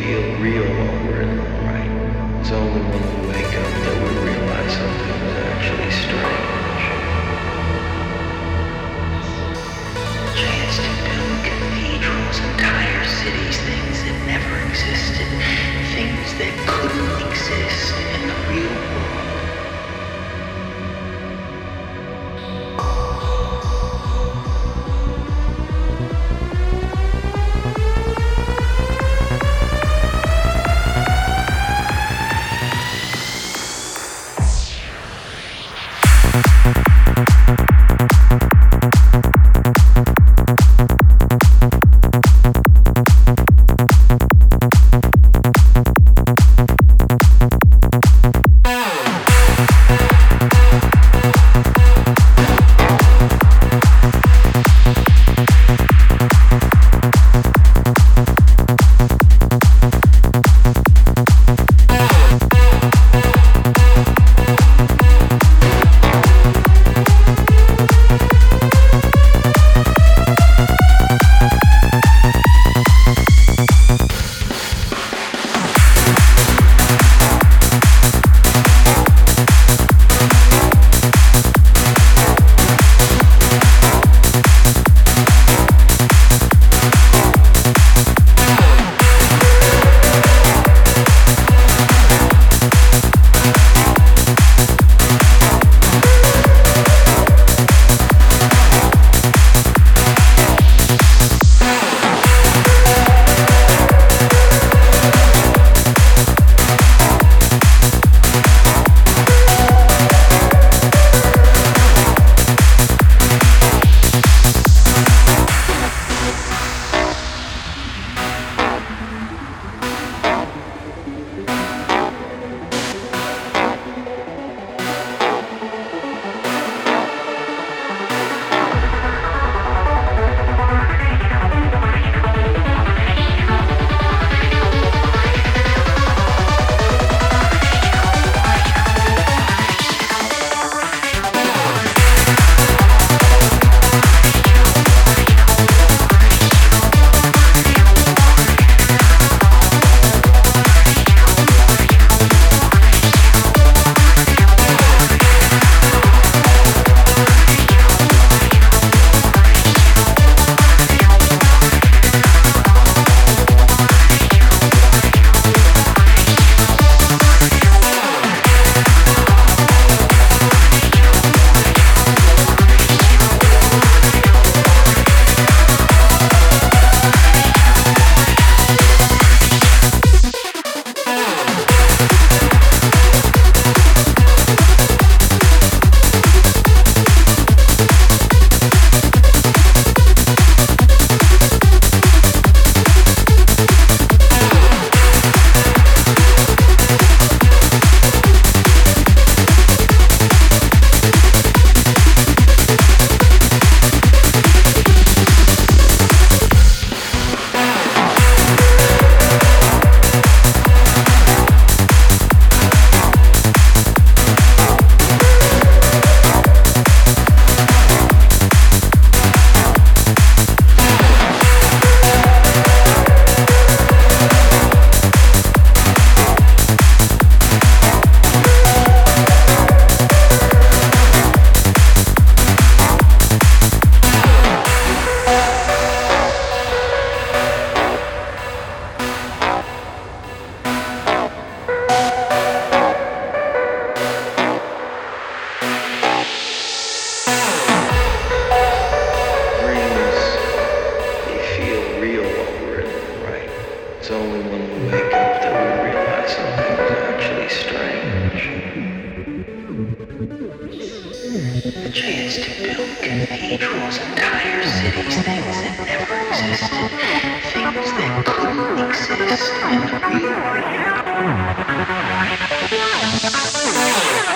feel real while we're in the right. It's only when we wake up that we realize something was actually strange. The chance to build cathedrals, entire cities, things that never existed, things that couldn't exist in the real world. It's only when we wake up that we realize something is actually strange. The chance to build cathedrals, entire cities, things that never existed, things that couldn't exist in the real world.